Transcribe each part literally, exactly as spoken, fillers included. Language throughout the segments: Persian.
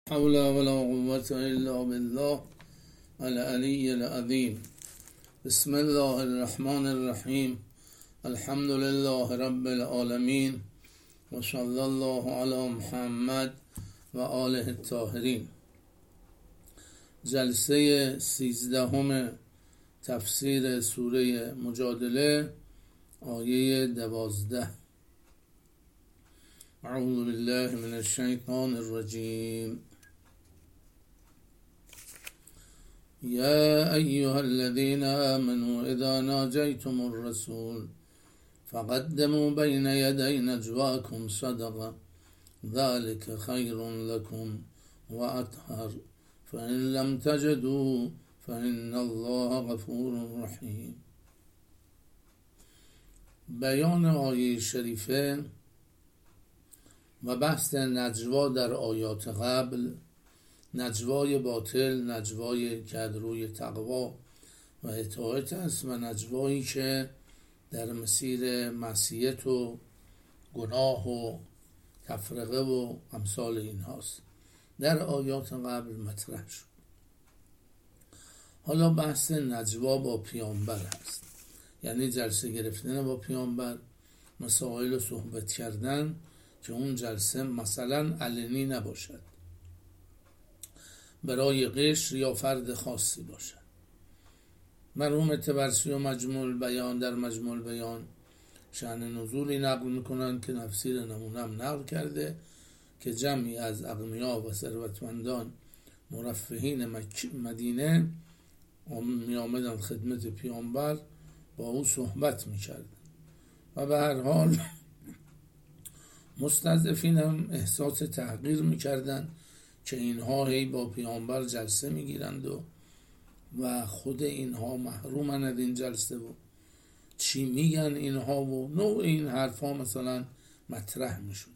حول ولا قوة إلا بالله العلي العظيم. بسم الله الرحمن الرحیم. الحمد لله رب العالمین و صلی الله علی محمد و آله الطاهرین. جلسه سیزدهم تفسیر سوره مجادله، آیه دوازده. اعوذ بالله من الشیطان الرجیم. یا ایها الذین آمنوا اذا ناجیتم الرسول فقدموا بین یدی نجواکم صدقه ذلك خیر لكم واطهر فإن لم تجدوا فإن الله غفور رحیم. بیان آیه شریفه و بحث نجوا در آیات قبل، نجوای باطل، نجوای که روی تقوا و اطاعت است و نجوایی که در مسیر معصیت و گناه و تفرقه و امثال این هاست، در آیات قبل مطرح شد. حالا بحث نجوا با پیامبر هست، یعنی جلسه گرفتن با پیامبر، مسائل صحبت کردن که اون جلسه مثلا علنی نباشد، برای قشر یا فرد خاصی باشد. مرحوم طبرسی و مجموع البیان در مجموع البیان شأن نزولی نقل میکنند که تفسیر نمونه هم نقل کرده که جمعی از اغنیا و ثروتمندان مرفهین مدینه می آمدن خدمت پیامبر، با او صحبت میکردن و به هر حال مستضعفین هم احساس تحقیر میکردن که اینها هی با پیامبر جلسه میگیرند و و خود اینها محرومن از این جلسه و چی میگن اینها و نوع این حرفا مثلا مطرح میشود.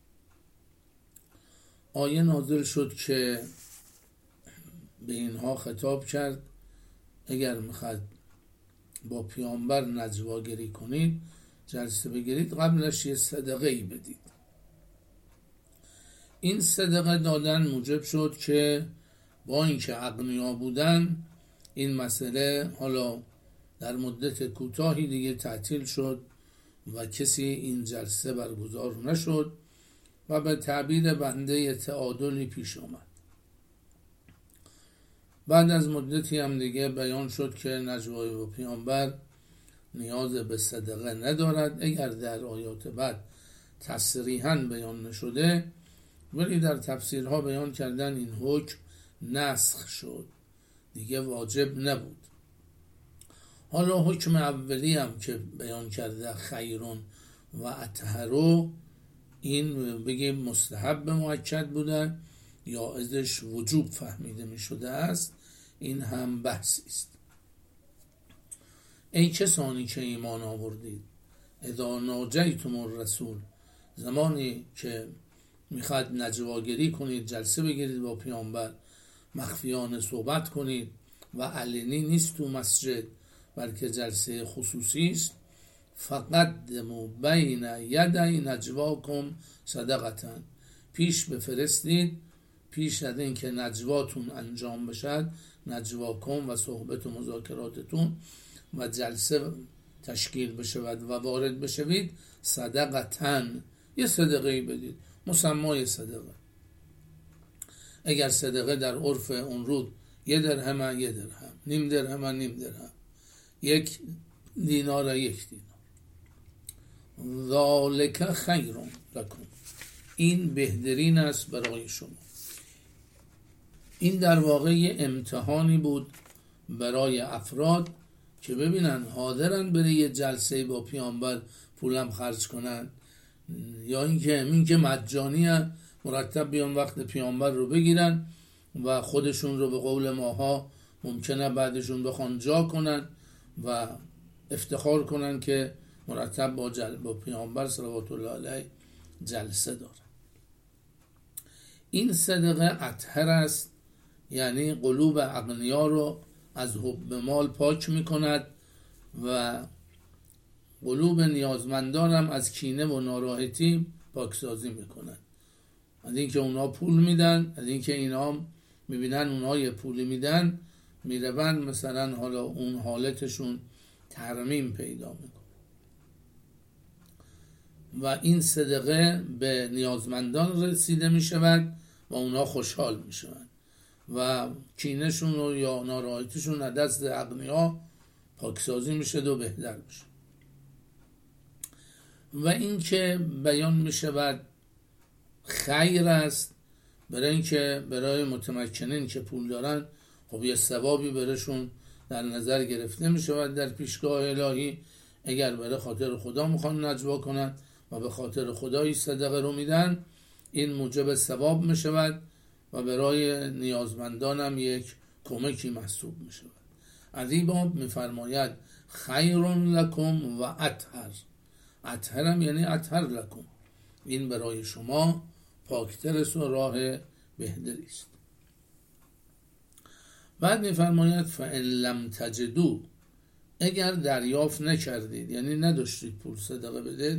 آیه نازل شد که به اینها خطاب کرد اگر میخواد با پیامبر نجواگری کنید، جلسه بگیرید، قبلش یه صدقه ای بدید. این صدقه دادن موجب شد که با اینکه اغنیا بودن، این مسئله حالا در مدت کوتاهی دیگه تعطیل شد و کسی این جلسه برگزار نشد و به تعبیر بنده تعادلی پیش آمد. بعد از مدتی هم دیگه بیان شد که نجوای و پیامبر نیاز به صدقه ندارد، اگر در آیات بعد تصریحاً بیان نشده، ولی در تفسیرها بیان کردن این حکم نسخ شد، دیگه واجب نبود. حالا حکم اولی هم که بیان کرده خیرون و اطهرو، این بگیم مستحب مؤکد بوده یا ازش وجوب فهمیده می شده است، این هم بحثی است. ای کسانی که ایمان آوردید، اذا ناجیتم الرسول، زمانی که میخواد نجواگری کنید، جلسه بگیرید با پیامبر، مخفیانه صحبت کنید و علنی نیست تو مسجد بلکه جلسه خصوصی است، فقدموا بین یدی نجواکم صدقه، پیش بفرستید، پیش از این که نجواتون انجام بشد، نجواکم و صحبت و مذاکراتتون و جلسه تشکیل بشود و وارد بشوید، صدقتن، یه صدقه بدید، مسمای صدقه. اگر صدقه در عرف اون رود یه درهم یه درهم، نیم درهم نیم درهم، یک دینار یک دینار، ذالک خیر لکم، این بهترین است برای شما. این در واقع امتحانی بود برای افراد که ببینن حاضرن بره یه جلسه با پیامبر پولم خرج کنن، یا اینکه همین که مجانی هست مرتب بیان وقت پیامبر رو بگیرن و خودشون رو به قول ماها ممکنه بعدشون بخوان جا کنن و افتخار کنن که مرتب با, جل... با پیامبر صلوات الله علیه جلسه دارن. این صدقه اطهر است، یعنی قلوب اغنیا رو از حب مال پاک میکند و قلوب نیازمندان هم از کینه و ناراحتی پاکسازی میکند از اینکه اونا پول میدن، از اینکه اینا میبینن اونا یه پولی میدن، میروند مثلا حالا اون حالتشون ترمیم پیدا میکنه و این صدقه به نیازمندان رسیده میشود و اونا خوشحال میشوند و کینهشون و یا ناراحتیشون از دست اغنیا پاکسازی میشه و بهتر میشه. و این که بیان میشود خیر است برای اینکه برای متمکنین که پول دارن خب یه ثوابی برشون در نظر گرفته میشود در پیشگاه الهی. اگر برای خاطر خدا میخوان نجوا کنن و به خاطر خدایی صدقه رو میدن، این موجب ثواب میشود و برای نیازمندان هم یک کمکی محسوب میشود. از این باب میفرماید خیر لکم و اطهر. اطهر هم یعنی اطهر لکم، این برای شما پاکتر است و راه بهتری است. بعد میفرماید فإن لم تجدوا، اگر دریافت نکردید یعنی نداشتید پول صدقه بدید،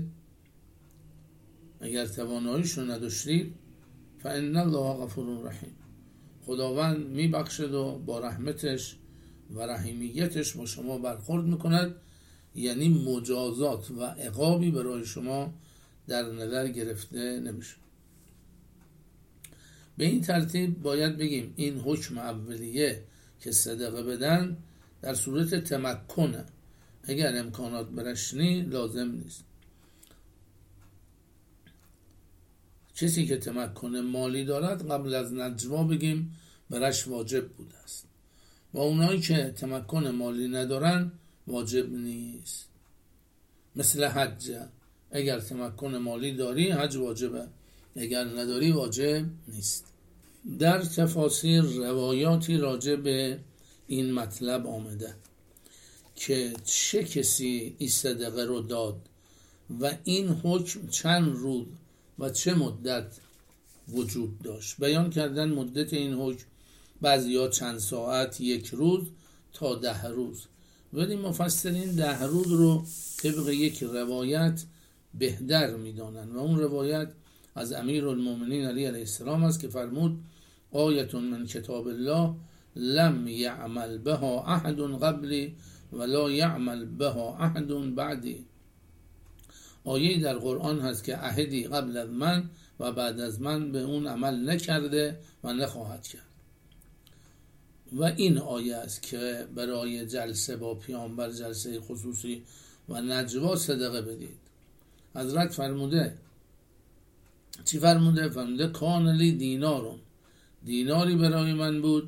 اگر تواناییشو نداشتید، فإن الله غفور رحیم، خداوند میبخشد و با رحمتش و رحیمیتش با شما برخورد میکند، یعنی مجازات و عقابی برای شما در نظر گرفته نمیشه. به این ترتیب باید بگیم این حکم اولیه که صدقه بدن در صورت تمکنه، اگر امکانات برش نی لازم نیست. کسی که تمکن مالی دارد قبل از نجوا بگیم برش واجب بوده است و اونایی که تمکن مالی ندارن واجب نیست. مثل حج، اگر تمکن مالی داری حج واجبه، اگر نداری واجب نیست. در تفاسیر روایاتی راجع به این مطلب آمده که چه کسی این صدقه رو داد و این حکم چند روز و چه مدت وجود داشت. بیان کردن مدت این حکم بعضیا چند ساعت، یک روز تا ده روز، ولی مفسرین ده روز رو طبق یک روایت بهتر میدانن و اون روایت از امیرالمومنین علی علیه السلام است که فرمود آیه من کتاب الله لم یعمل بها احد قبلی ولا یعمل بها احد بعدی. آیه در قرآن هست که احدی قبل از من و بعد از من به اون عمل نکرده و نخواهد کرد. و این آیه است که برای جلسه با پیامبر، جلسه خصوصی و نجوا صدقه بدید. حضرت فرموده، چی فرموده؟ فرموده کان لی دینارون، دیناری برای من بود،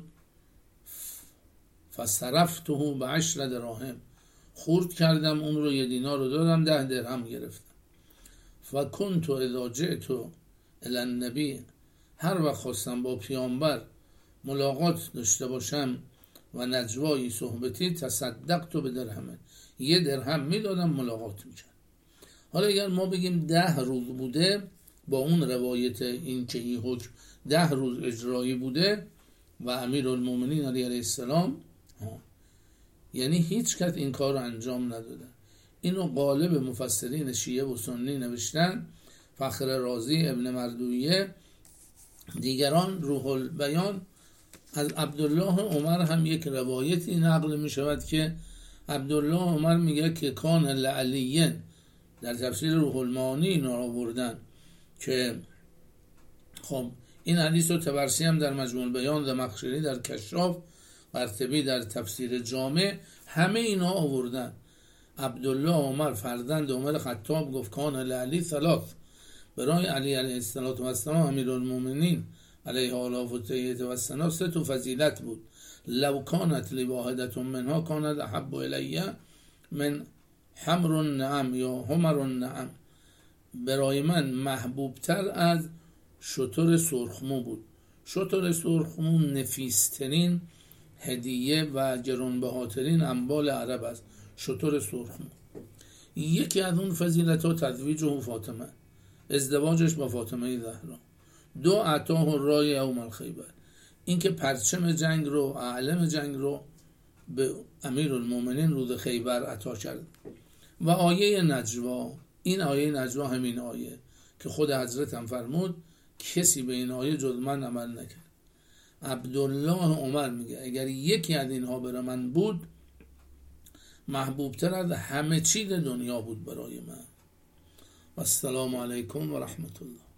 فصرفته به عشر دراهم، خورد کردم اون رو، یه دینار رو دادم، ده درهم گرفتم. فکنت اذا جئت الی النبی، هر وقت خواستم با پیامبر ملاقات داشته باشم و نجوایی صحبتی، تصدقت به درهمه، یه درهم میدادم ملاقات میکرد. حالا اگر ما بگیم ده روز بوده، با اون روایت این که این حکم ده روز اجرایی بوده و امیرالمومنین علیه السلام، یعنی هیچ کس این کار رو انجام نداده. اینو غالب مفسرین شیعه و سنی نوشتن، فخر رازی، ابن مردویه، دیگران. روح البیان از عبدالله عمر هم یک روایتی نقل می شود که عبدالله عمر میگه که کان لعلیین، در تفسیر روح المعانی اینا را آوردن که خب این حدیث رو طبرسی هم در مجموع البیان، زمخشری در کشاف، قرطبی در تفسیر جامع، همه اینا آوردن. عبدالله عمر فرزند عمر خطاب گفت کان لعلی ثلاث، برای علی علیه السلام امیرالمومنین علیه آله و تیهت و السنا سه تو فضیلت بود. لو کانت لی واحدة منها کانت احب الی من حمر النعم یا حمر النعم، برای من محبوبتر از شتر سرخمو بود. شتر سرخمو نفیسترین هدیه و گرانبهاترین اموال عرب است. شتر سرخمو. یکی از اون فضیلت ها تزویجه فاطمه، ازدواجش با فاطمه زهرا. دو عطاه الرای یوم الخیبر، این که پرچم جنگ رو، علم جنگ رو به امیرالمومنین روز خیبر عطا کرد. و آیه نجوا، این آیه نجوا همین آیه که خود حضرت هم فرمود کسی به این آیه جز من عمل نکرد. عبدالله عمر میگه اگر یکی از اینها برای من بود محبوبتر از همه چیز دنیا بود برای من. و السلام علیکم و رحمت الله.